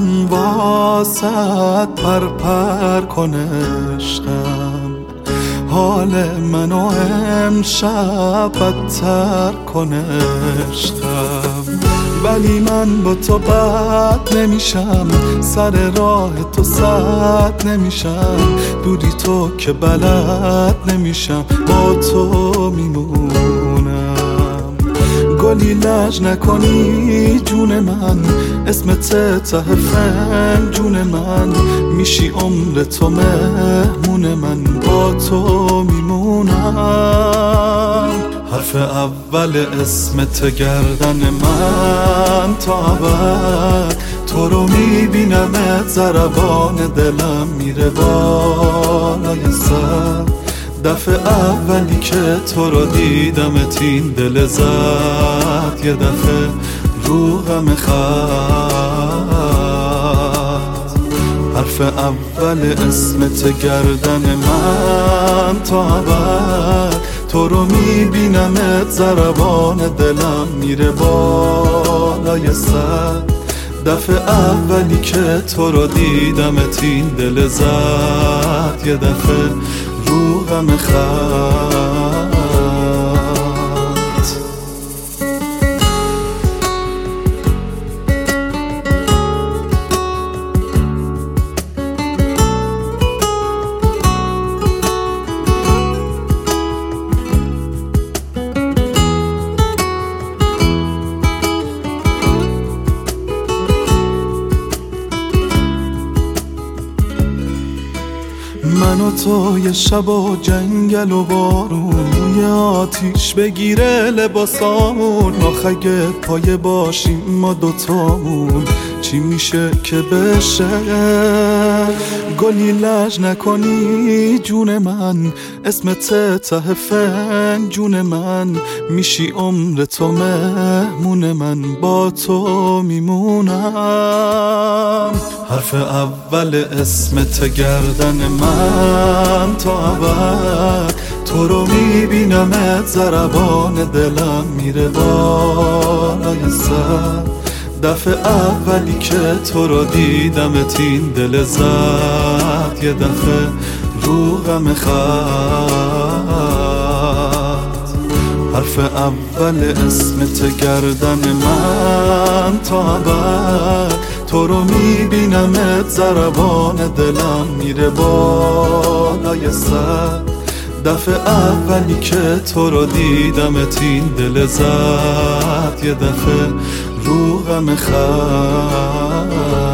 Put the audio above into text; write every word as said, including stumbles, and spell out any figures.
من واسط پر پر کنشتم، حال منو امشب بدتر کنشتم. ولی من با تو بد نمیشم، سر راه تو سد نمیشم، دودی تو که بلد نمیشم، با تو میمونم. گلی لج نکنی جون من، اسمت ته فنجون من، میشی عمر تو مهمون من، با تو میمونم. حرف اول اسمت گردن من تا ابد، تو رو میبینمت ضربان دلم میره بالای سر. دفعه اولی که تو رو دیدمت این دل زد یه دفعه رو غم خط. حرف اول اسمت گردن من تا ابد، تو رو میبینمت ضربان دلم میره بالای سر. دفعه اولی که تو رو دیدمت این دل زد یه دفعه رو غم خط. من و تو یه شب و جنگل و بارون، یه آتیش بگیره لباسامون، آخ اگه پایه باشیم ما دوتامون چی میشه که بشه. گلی لج نکنی جون من، اسمت ته فنجون من، میشی عمر تو مهمون من، با تو میمونم. حرف اول اسمت گردن من تا ابد، تو رو میبینمت ضربان دلم میره بالای سر. دفعه اولی که تو رو دیدمت این دل زد یه دفعه رو غم خط. حرف اول اسمت گردن من تا ابد، تو رو میبینمت ضربان دلم میره بالای سر. دفعه اولی که تو رو دیدمت این دل زد یه دفعه رو غم خط.